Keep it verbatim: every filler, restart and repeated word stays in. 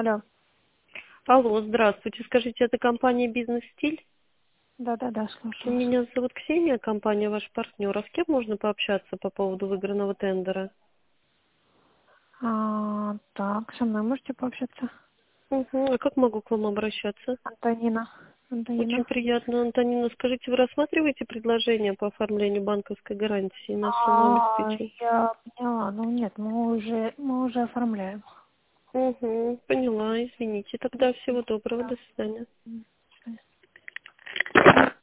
Алло. Алло, здравствуйте. Скажите, это компания «Бизнес-стиль»? Да-да-да, слушаю вас. Меня зовут Ксения, компания ваш партнер. А с кем можно пообщаться по поводу выигранного тендера? А, так, со мной можете пообщаться? Угу. А как могу к вам обращаться? Антонина. Очень Антонина. приятно, Антонина. Скажите, вы рассматриваете предложение по оформлению банковской гарантии на сумму А, обеспечения? я поняла. Ну нет, мы уже, мы уже оформляем. Угу, поняла, извините. Тогда всего доброго, Да. до свидания. М,